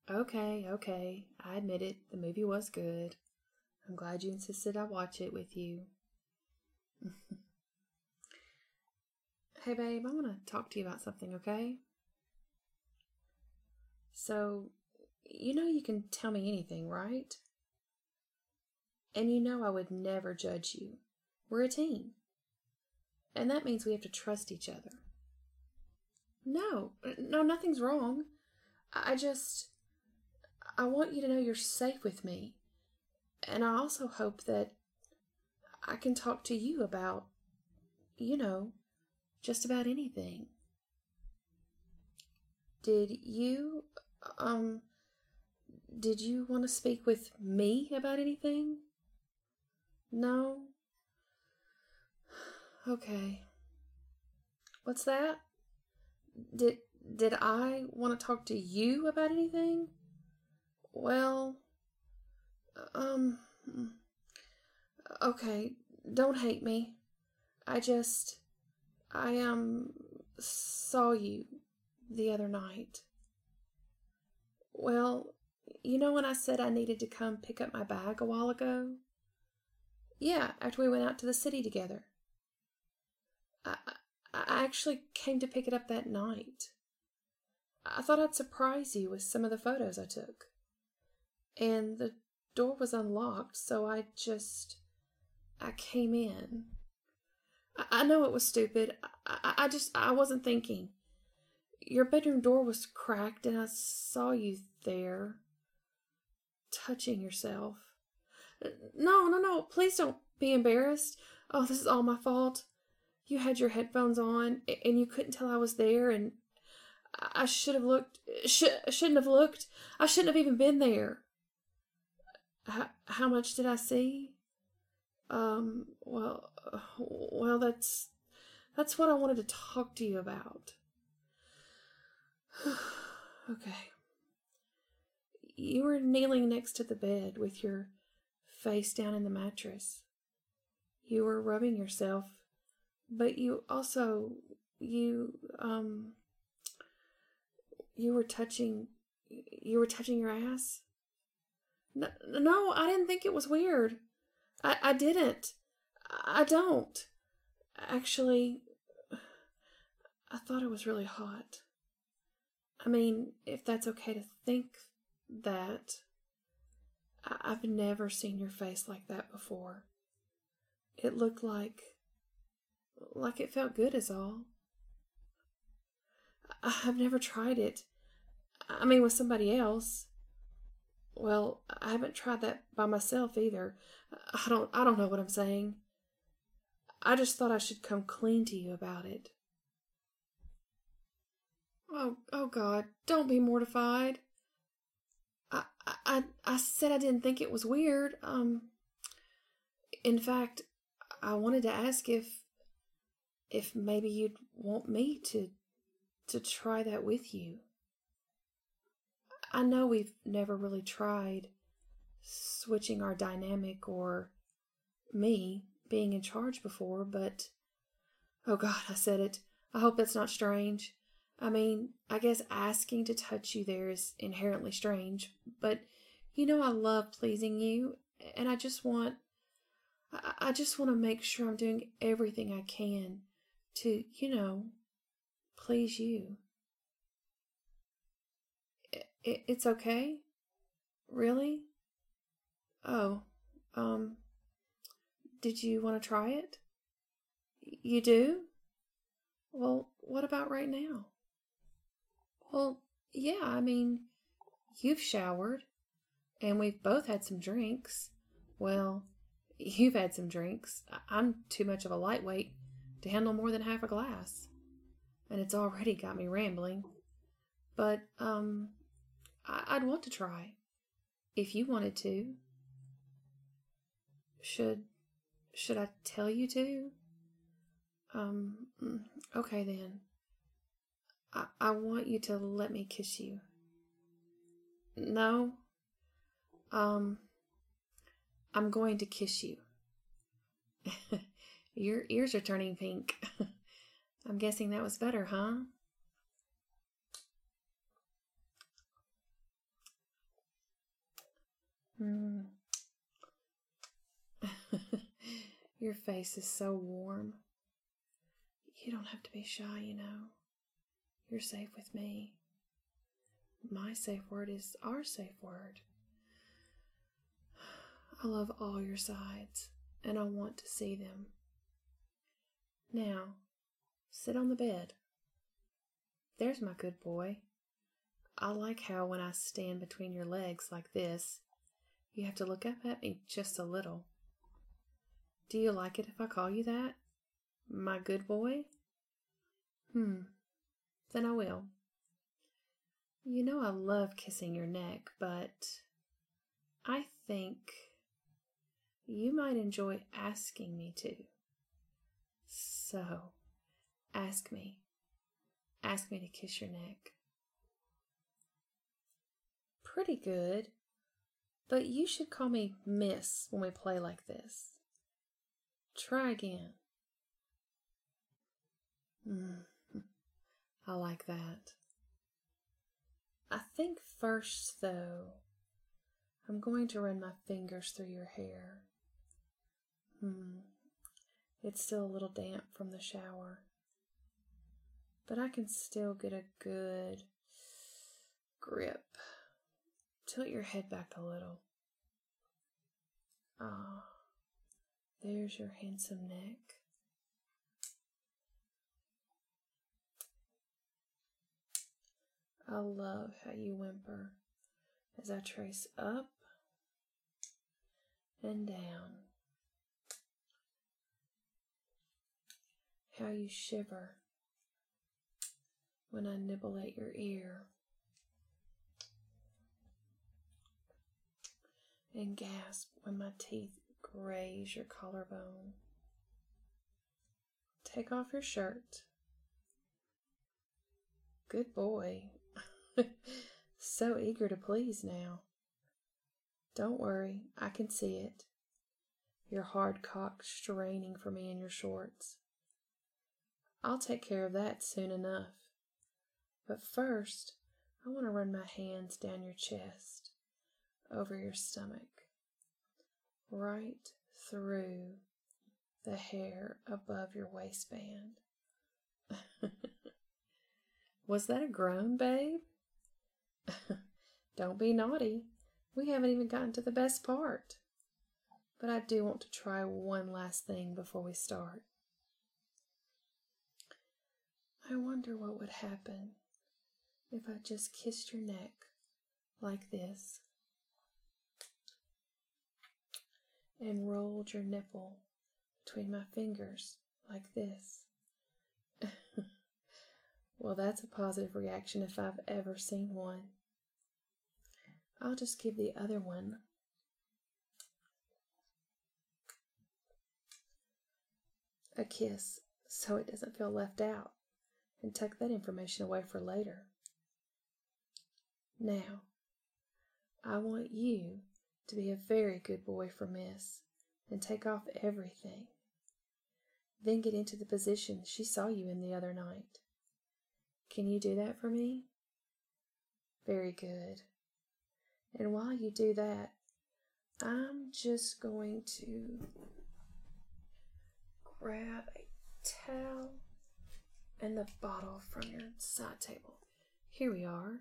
Okay. I admit it. The movie was good. I'm glad you insisted I watch it with you. Hey, babe, I want to talk to you about something, okay? So, you can tell me anything, right? And I would never judge you. We're a team. And that means we have to trust each other. No, nothing's wrong. I just, I want you to know you're safe with me. And I also hope that I can talk to you about, you know, just about anything. Did you, um, did you want to speak with me about anything? No? Okay. What's that? Did, did I want to talk to you about anything? Well, um, okay, don't hate me. I just, I saw you the other night. Well, when I said I needed to come pick up my bag a while ago? Yeah, after we went out to the city together. I, I actually came to pick it up that night. I thought I'd surprise you with some of the photos I took. And the door was unlocked, so I came in. I know it was stupid. I wasn't thinking. Your bedroom door was cracked, and I saw you there, touching yourself. No, please don't be embarrassed. Oh, this is all my fault. You had your headphones on, and you couldn't tell I was there, and I should have looked. Shouldn't have looked. I shouldn't have even been there. How much did I see? Well, that's what I wanted to talk to you about. Okay. You were kneeling next to the bed with your face down in the mattress. You were rubbing yourself, but you you were touching your ass. No, I didn't think it was weird. I didn't. I don't. Actually, I thought it was really hot. I mean, if that's okay to think that. I've never seen your face like that before. It looked like it felt good is all. I've never tried it. I mean, with somebody else. Well, I haven't tried that by myself either. I don't know what I'm saying. I just thought I should come clean to you about it. Oh God, don't be mortified. I said I didn't think it was weird. In fact, I wanted to ask if maybe you'd want me to try that with you. I know we've never really tried switching our dynamic or me being in charge before, but oh God, I said it. I hope that's not strange. I mean, I guess asking to touch you there is inherently strange, but I love pleasing you, and I just want to make sure I'm doing everything I can to, please you. It's okay? Really? Oh, um, did you want to try it? You do? Well, what about right now? Well, yeah, I mean, you've showered, and we've both had some drinks. Well, you've had some drinks. I'm too much of a lightweight to handle more than half a glass, and it's already got me rambling. But, I'd want to try, if you wanted to. Should, should I tell you to? Um, okay then. I want you to let me kiss you. No? Um, I'm going to kiss you. Your ears are turning pink. I'm guessing that was better, huh? Hmm. Your face is so warm. You don't have to be shy, you know. You're safe with me. My safe word is our safe word. I love all your sides, and I want to see them. Now, sit on the bed. There's my good boy. I like how when I stand between your legs like this, you have to look up at me just a little. Do you like it if I call you that? My good boy? Then I will. You know I love kissing your neck, but I think you might enjoy asking me to. So, ask me. Ask me to kiss your neck. Pretty good, but you should call me Miss when we play like this. Try again. I like that. I think first, though, I'm going to run my fingers through your hair. It's still a little damp from the shower, but I can still get a good grip. Tilt your head back a little. Ah, there's your handsome neck. I love how you whimper as I trace up and down. How you shiver when I nibble at your ear. And gasp when my teeth graze your collarbone. Take off your shirt. Good boy. So eager to please now. Don't worry, I can see it. Your hard cock straining for me in your shorts. I'll take care of that soon enough. But first, I want to run my hands down your chest, over your stomach, right through the hair above your waistband. Was that a groan, babe? Don't be naughty. We haven't even gotten to the best part. But I do want to try one last thing before we start. I wonder what would happen if I just kissed your neck like this and rolled your nipple between my fingers like this. Well, that's a positive reaction if I've ever seen one. I'll just give the other one a kiss so it doesn't feel left out, and tuck that information away for later. Now, I want you to be a very good boy for Miss and take off everything. Then get into the position she saw you in the other night. Can you do that for me? Very good. And while you do that, I'm just going to grab a towel and the bottle from your side table. Here we are.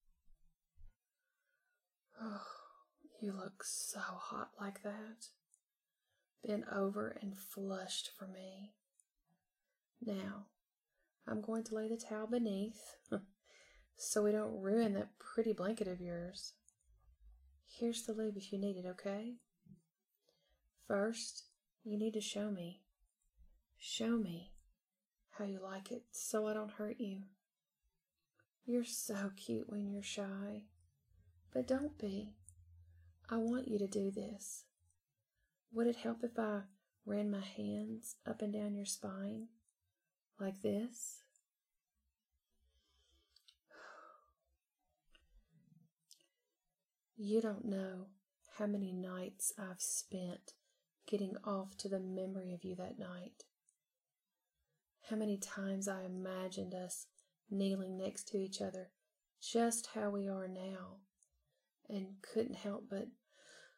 Oh, you look so hot like that. Bent over and flushed for me. Now, I'm going to lay the towel beneath so we don't ruin that pretty blanket of yours. Here's the lube if you need it, okay? First, you need to show me. Show me how you like it so I don't hurt you. You're so cute when you're shy, but don't be. I want you to do this. Would it help if I ran my hands up and down your spine like this? You don't know how many nights I've spent getting off to the memory of you that night. How many times I imagined us kneeling next to each other just how we are now, and couldn't help but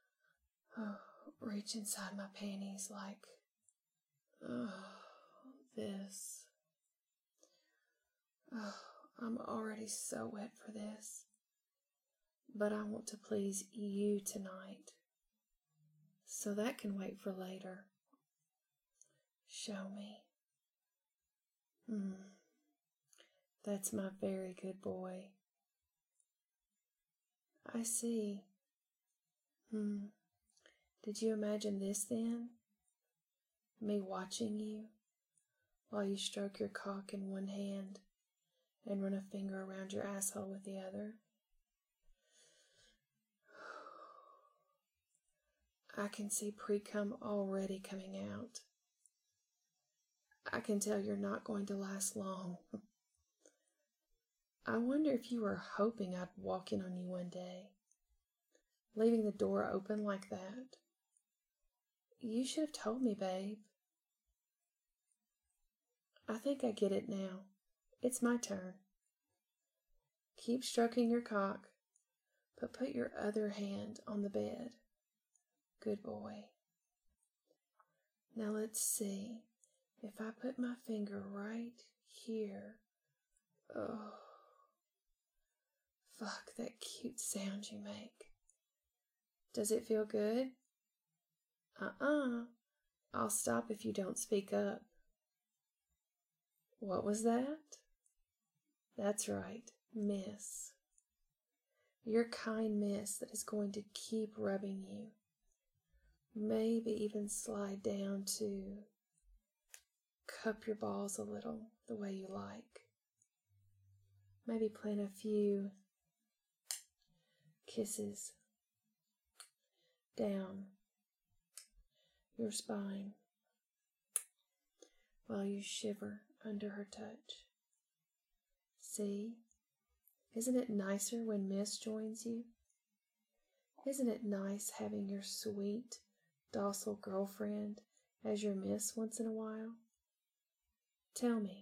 Oh, reach inside my panties like, oh, this. Oh, I'm already so wet for this. But I want to please you tonight. So that can wait for later. Show me. That's my very good boy. I see. Did you imagine this then? Me watching you while you stroke your cock in one hand and run a finger around your asshole with the other? I can see pre-cum already coming out. I can tell you're not going to last long. I wonder if you were hoping I'd walk in on you one day, leaving the door open like that. You should have told me, babe. I think I get it now. It's my turn. Keep stroking your cock, but put your other hand on the bed. Good boy. Now let's see. If I put my finger right here. Oh, fuck that cute sound you make. Does it feel good? I'll stop if you don't speak up. What was that? That's right, miss. Your kind miss that is going to keep rubbing you. Maybe even slide down to cup your balls a little the way you like. Maybe plant a few kisses down your spine while you shiver under her touch. See? Isn't it nicer when Miss joins you? Isn't it nice having your sweet, docile girlfriend as your Miss once in a while? Tell me.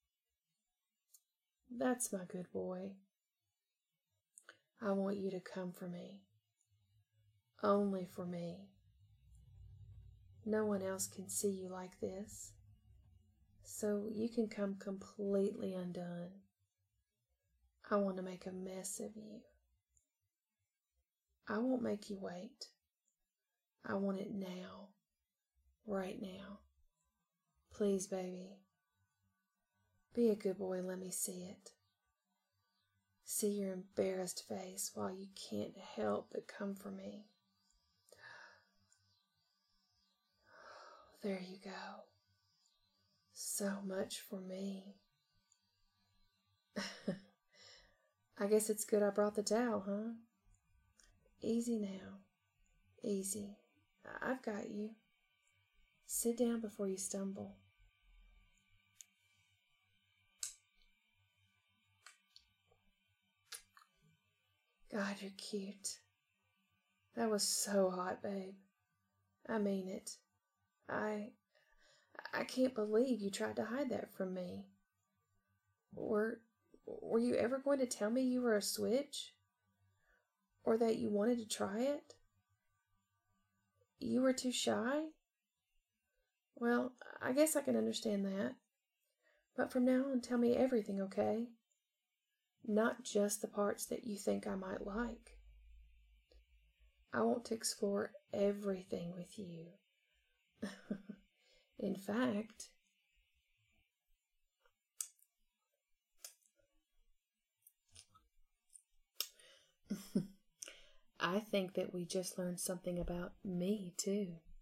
That's my good boy. I want you to come for me. Only for me. No one else can see you like this, so you can come completely undone. I want to make a mess of you. I won't make you wait. I want it now, right now. Please, baby. Be a good boy and let me see it. See your embarrassed face while you can't help but come for me. There you go. So much for me. I guess it's good I brought the towel, huh? Easy now. Easy. I've got you. Sit down before you stumble. God, you're cute. That was so hot, babe. I mean it. I can't believe you tried to hide that from me. Were you ever going to tell me you were a switch? Or that you wanted to try it? You were too shy? Well, I guess I can understand that. But from now on, tell me everything, okay? Not just the parts that you think I might like. I want to explore everything with you. In fact, I think that we just learned something about me, too.